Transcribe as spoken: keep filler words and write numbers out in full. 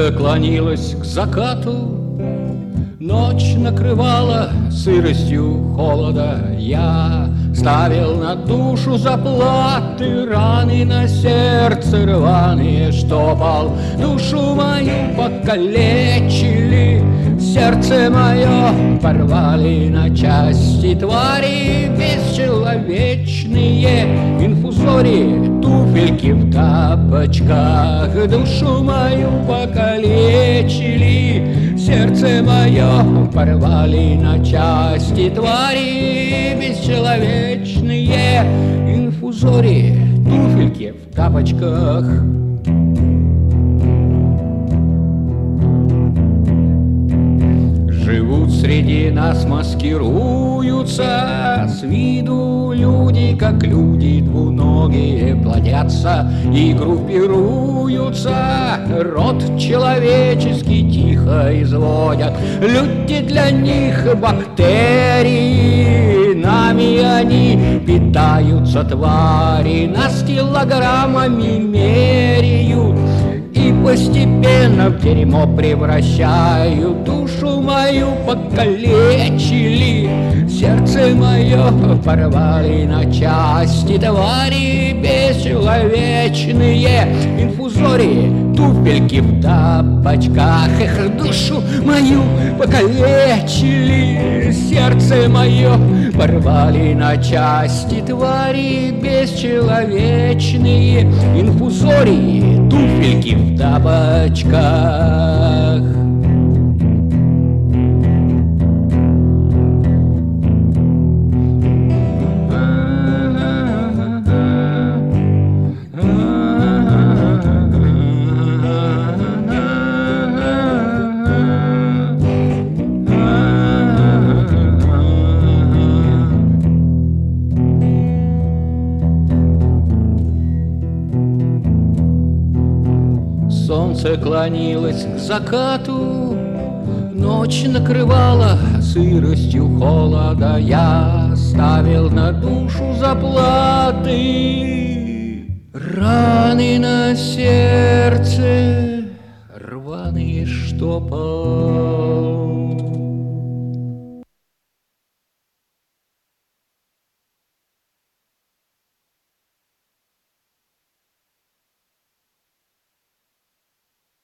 Солнце клонилось к закату, ночь накрывала сыростью холода. Я ставил на душу заплаты, раны на сердце рваные штопал. Душу мою покалечили, сердце мое порвали на части твари бесчеловечные. Инфузории, туфельки в тапочках, душу мою покалечили, сердце мое порвали на части твари бесчеловечные. Инфузории, туфельки в тапочках. Живут среди нас, маскируются, с виду люди, как люди двуногие, плодятся и группируются, род человеческий тихо изводят. Люди для них бактерии, нами они питаются, твари, нас килограммами меряют и постепенно в дерьмо превращают. Душу мою покалечили, сердце мое порвали на части твари бесчеловечные. Инфузории, туфельки в тапочках, эх, душу мою покалечили, сердце мое порвали на части твари бесчеловечные. Инфузории, туфельки в тапочках. Солнце клонилось к закату, ночь накрывала сыростью холода. Я ставил на душу заплаты, раны на сердце рваные штопал.